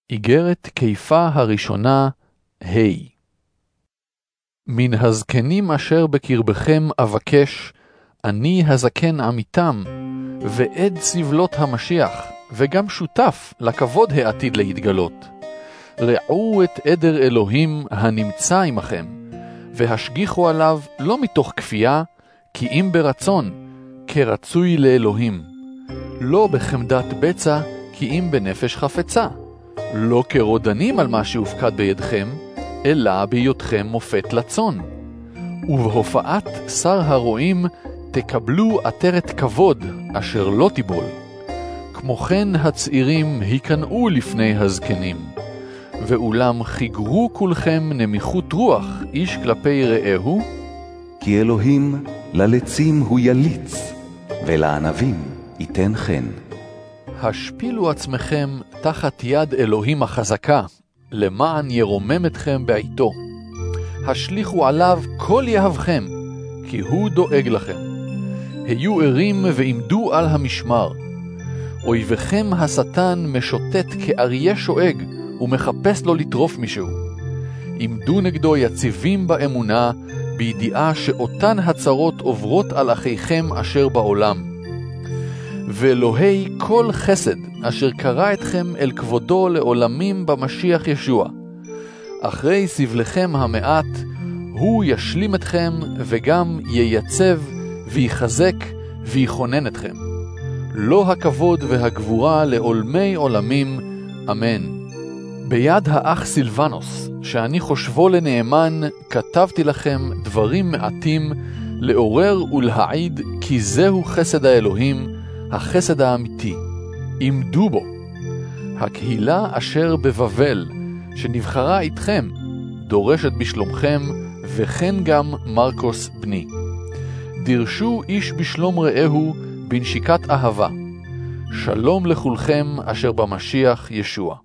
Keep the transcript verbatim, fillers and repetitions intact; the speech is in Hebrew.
איגרת קיפה הראשונה, ה' מן הזקנים אשר בקרבכם אבקש, אני הזקן עמיתם, ועד סבלות המשיח, וגם שותף לכבוד העתיד להתגלות. רעו את עדר אלוהים הנמצא עמכם, והשגיחו עליו לא מתוך כפייה, כי אם ברצון, כרצוי לאלוהים. לא בחמדת בצע, כי אם בנפש חפצה. לא כרודנים על מה שהופקד בידכם, אלא בהיותכם מופת לצון. ובהופעת שר הרועים תקבלו עטרת כבוד אשר לא תיבול. כמו כן הצעירים היכנעו לפני הזקנים. ואולם חיגרו כולכם נמיכות רוח איש כלפי רעהו. כי אלוהים ללצים הוא יליץ, ולענבים ייתן חן. השפילו עצמכם תחת יד אלוהים החזקה, למען ירומם אתכם בעיתו. השליחו עליו כל יהבכם, כי הוא דואג לכם. היו ערים ועמדו על המשמר. אויבכם השטן משוטט כאריה שואג, ומחפש לו לטרוף מישהו. עמדו נגדו יציבים באמונה, בידיעה שאותן הצרות עוברות על אחיכם אשר בעולם. ואלוהי כל חסד אשר קרא אתכם אל כבודו לעולמים במשיח ישוע. אחרי סבלכם המעט, הוא ישלים אתכם וגם ייצב ויחזק ויכונן אתכם. לא הכבוד והגבורה לעולמי עולמים, אמן. ביד האח סילבנוס, שאני חושבו לנאמן, כתבתי לכם דברים מעטים, לעורר ולהעיד כי זהו חסד האלוהים, החסד האמיתי. עמדו בו. הקהילה אשר בבבל, שנבחרה איתכם, דורשת בשלומכם, וכן גם מרקוס בני. דרשו איש בשלום רעהו בנשיקת אהבה. שלום לכולכם אשר במשיח ישוע.